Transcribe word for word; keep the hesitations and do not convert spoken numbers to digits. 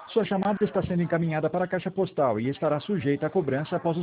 Sua chamada está sendo encaminhada para a caixa postal e estará sujeita a cobrança após o